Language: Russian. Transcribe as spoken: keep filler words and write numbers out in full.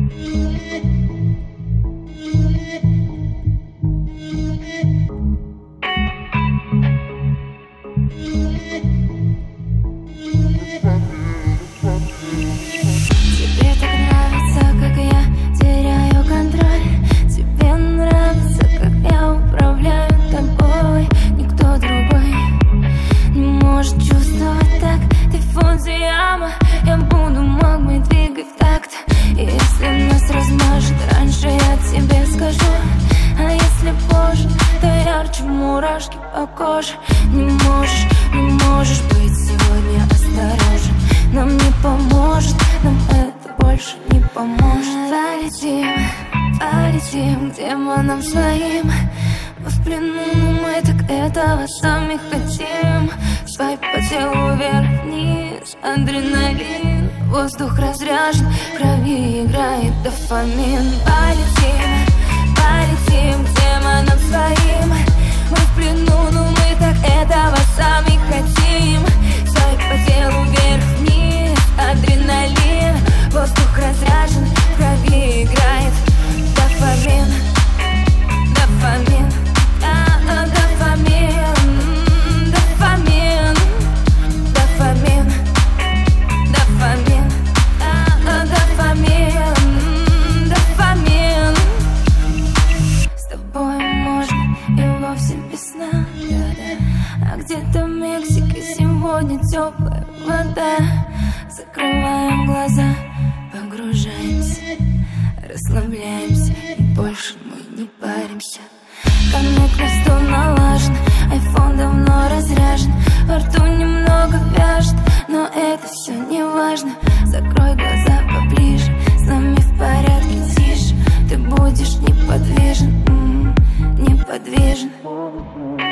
Мурашки по коже. Не можешь, не можешь быть сегодня осторожен. Нам не поможет, нам это больше не поможет. Полетим, полетим к демонам своим. Мы в плену, но мы так этого сами хотим. Свайп по телу вверх-вниз, адреналин. Воздух разряжен, в крови играет дофамин. Полетим, полетим к демонам своим. Мы в плену, но мы так этого сами хотим. Свайп по телу вверх-вниз, адреналин. Воздух разряжен, в крови играет дофамин. Дофамин, а, дофамин. Дофамин, дофамин. Дофамин, а, дофамин. Дофамин. С тобой можно и вовсе без сна. А где-то в Мексике сегодня теплая вода. Закрываем глаза, погружаемся, расслабляемся, и больше мы не паримся. Коннект на сто налажен, айфон давно разряжен. Во рту немного вяжет, но это все не важно. Закрой глаза поближе, с нами в порядке тише. Ты будешь неподвижен, м-м, неподвижен.